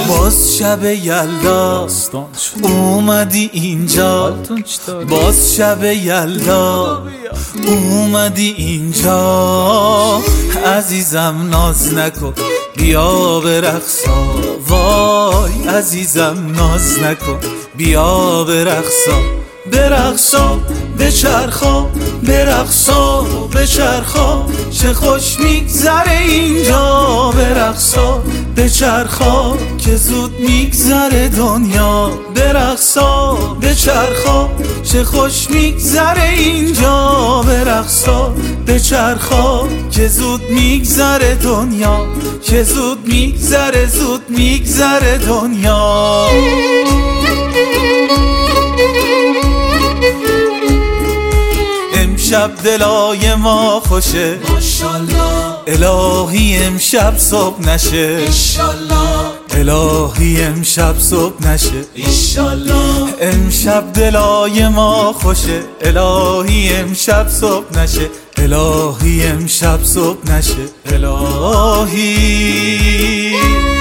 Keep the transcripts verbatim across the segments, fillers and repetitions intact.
باز شب یلدا اومدی اینجا، باز شب یلدا اومدی اینجا. عزیزم ناز نکن بیا برقصا، وای عزیزم ناز نکن بیا برقصا. برقصا بچرخا برقصا بچرخا، چه خوش میگذره اینجا. برقصا بچرخا که زود میگذره دنیا. برقصا بچرخا چه خوش میگذره اینجا. برقصا بچرخا که زود میگذره دنیا، که زود میگذره زود میگذره دنیا. امشب دلای ما خوشه ماشالله، الهی امشب صبح نشه انشالله، الهی امشب صبح نشه انشالله. امشب دلای ما خوشه الهی امشب صبح نشه، الهی امشب صبح نشه الهی.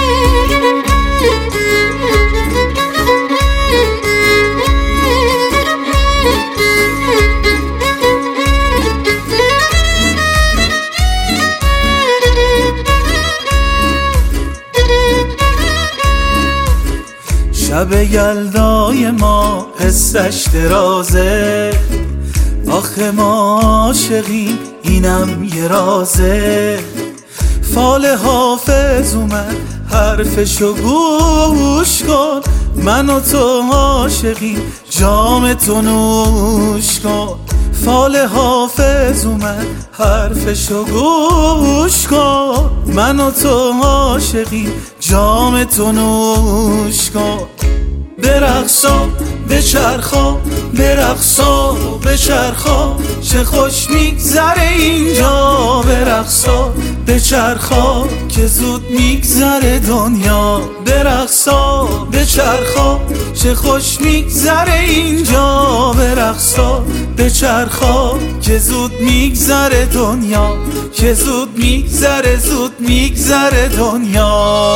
شب یلدای ما قصه‌اش درازه، آخه ما عاشقیم اینم یه رازه. فال حافظ اومد حرفشو گوش کن، من و تو عاشقیم جام تو نوش کن. فال حافظ اومد حرفشو گوش کن، من و تو عاشقیم جام تو نوش کن. برقصا بچرخا برقصا بچرخا، چه خوش میگذره اینجا. برقصا بچرخا که زود میگذره دنیا. برقصا بچرخا چه خوش میگذره اینجا. برقصا بچرخا که زود میگذره دنیا، که زود میگذره زود میگذره دنیا.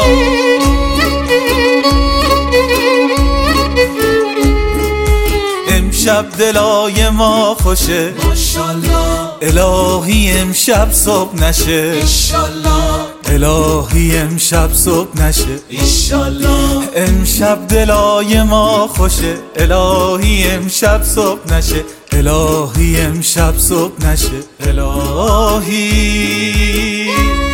امشب دلای ما خوشه ماشالله، الهی امشب صبح نشه انشالله، الهی امشب صبح نشه انشالله. امشب دلای ما خوشه الهی امشب صبح نشه، الهی امشب صبح نشه الهی.